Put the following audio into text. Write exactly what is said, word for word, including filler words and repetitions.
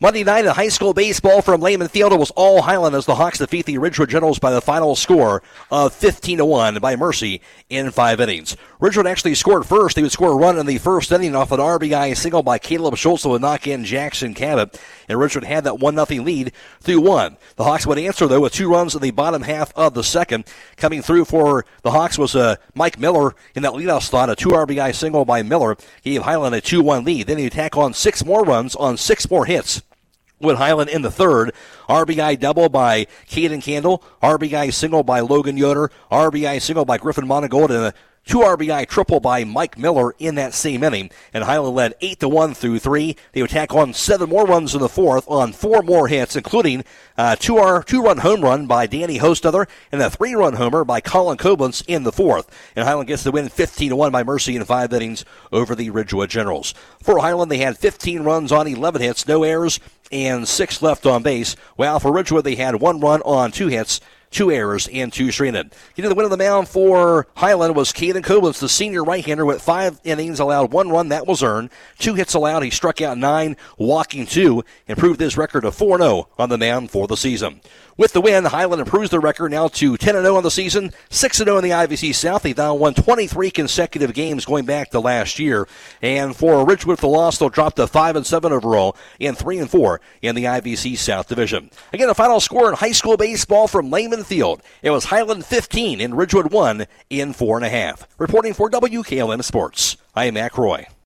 Monday night in high school baseball from Lehman Field, it was all Highland as the Hawks defeat the Ridgewood Generals by the final score of fifteen to one by Mercy in five innings. Ridgewood actually scored first. They would score a run in the first inning off an R B I single by Caleb Schultz that would knock in Jackson Cabot, and Ridgewood had that one nothing lead through one. The Hawks would answer, though, with two runs in the bottom half of the second. Coming through for the Hawks was uh, Mike Miller in that leadoff slot. A two R B I single by Miller gave Highland a two one lead. Then he tack on six more runs on six more hits with Highland in the third. R B I double by Caden Candle, R B I single by Logan Yoder, R B I single by Griffin Monagold, and a two R B I triple by Mike Miller in that same inning. And Highland led eight to one through three. They would tack on seven more runs in the fourth on four more hits, including a two R, two-run home run by Danny Hostother and a three-run homer by Colin Koblenz in the fourth. And Highland gets the win fifteen to one by Mercy in five innings over the Ridgewood Generals. For Highland, they had fifteen runs on eleven hits, no errors, and six left on base. While for Ridgewood, they had one run on two hits, two errors, and two stranded. Getting the win of the mound for Highland was Caden Koblenz, the senior right-hander, with five innings, allowed one run. That was earned. Two hits allowed. He struck out nine, walking two, improved his record to four and oh on the mound for the season. With the win, Highland improves their record now to ten and oh on the season, six and oh in the I V C South. They've now won twenty-three consecutive games going back to last year. And for Ridgewood, the loss, they'll drop to five and seven overall and three and four in the I V C South Division. Again, the final score in high school baseball from Lehman Field. It was Highland fifteen and Ridgewood one in four and a half. Reporting for W K L M Sports, I am Mac Roy.